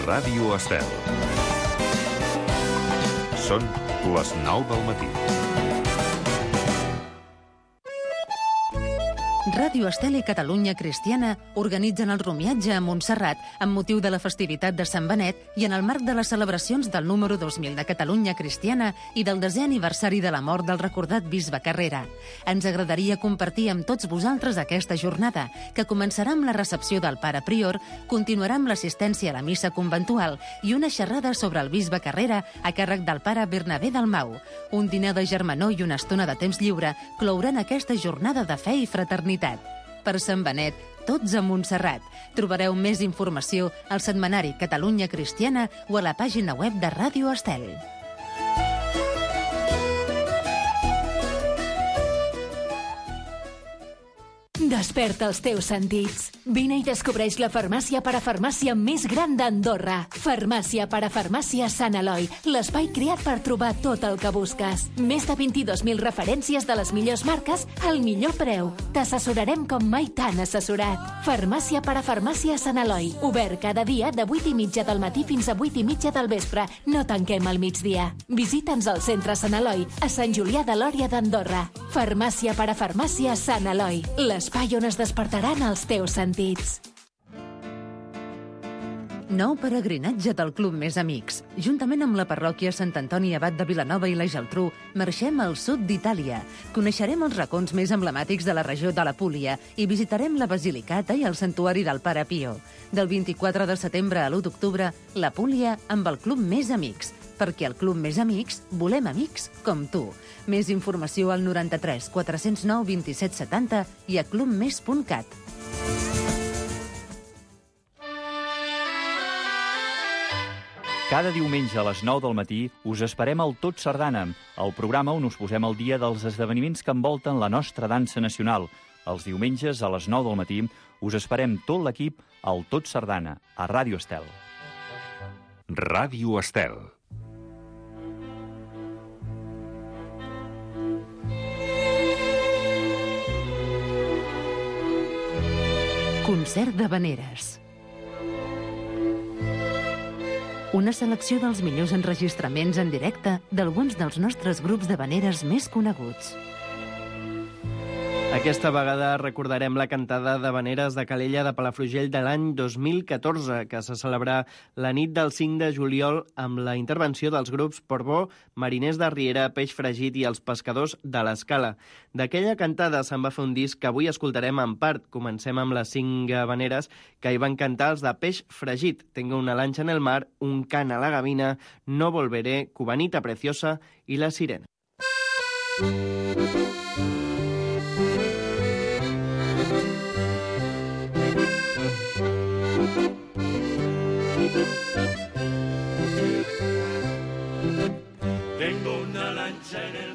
Ràdio Estel. Són les 9 del matí. Ràdio Estel i Catalunya Cristiana organitzen el romiatge a Montserrat amb motiu de la festivitat de Sant Benet i en el marc de les celebracions del número 2000 de Catalunya Cristiana i del 10è aniversari de la mort del recordat bisbe Carrera. Ens agradaria compartir amb tots vosaltres aquesta jornada, que començarà amb la recepció del pare prior, continuarà amb l'assistència a la missa conventual i una xerrada sobre el bisbe Carrera a càrrec del pare Bernabé Dalmau. Un dinar de germanor i una estona de temps lliure clouran aquesta jornada de fe i fraternitat. Per Sant Benet, tots a Montserrat. Trobareu més informació al setmanari Catalunya Cristiana o a la pàgina web de Ràdio Estel. Desperta els teus sentits. Vine i descobreix la farmàcia parafarmàcia més gran d'Andorra. Farmàcia parafarmàcia Sant Eloi, l'espai creat per trobar tot el que busques. Més de 22.000 referències de les millors marques al millor preu. T'assessorarem com mai t'han assessorat. Farmàcia parafarmàcia Sant Eloi, obert cada dia de 8:30 del matí fins a 8:30 del vespre. No tanquem al migdia. Visita'ns al centre Sant Eloi, a Sant Julià de Lòria d'Andorra. Farmàcia parafarmàcia Sant Eloi, l'espai on es despertaran els teus sentits. Nou peregrinatge del Club Més Amics. Juntament amb la parròquia Sant Antoni Abat de Vilanova i la Geltrú, marxem al sud d'Itàlia. Coneixerem els racons més emblemàtics de la regió de la Púlia i visitarem la Basilicata i el santuari del Pare Pio. Del 24 de setembre a l'1 d'octubre, la Púlia amb el Club Més Amics. Perquè al Club Més Amics volem amics com tu. Més informació al 93 409 27 70 i a clubmes.cat. Cada diumenge a les 9 del matí us esperem al Tot Sardana, el programa on us posem al dia dels esdeveniments que envolten la nostra dansa nacional. Els diumenges a les 9 del matí us esperem tot l'equip al Tot Sardana, a Ràdio Estel. Ràdio Estel. Concert d'Havaneres. Una selecció dels millors enregistraments en directe d'alguns dels nostres grups d'havaneres més coneguts. Aquesta vegada recordarem la cantada d'havaneres de Calella de Palafrugell de l'any 2014, que se celebrà la nit del 5 de juliol amb la intervenció dels grups Portbó, Mariners de Riera, Peix Fregit i els Pescadors de l'Escala. D'aquella cantada se'n va fer un disc que avui escoltarem en part. Comencem amb les 5 havaneres que hi van cantar els de Peix Fregit, Tengo una lancha en el mar, Un can a la gavina, No volveré, Cubanita preciosa i La sirena. Tengo una lancha en el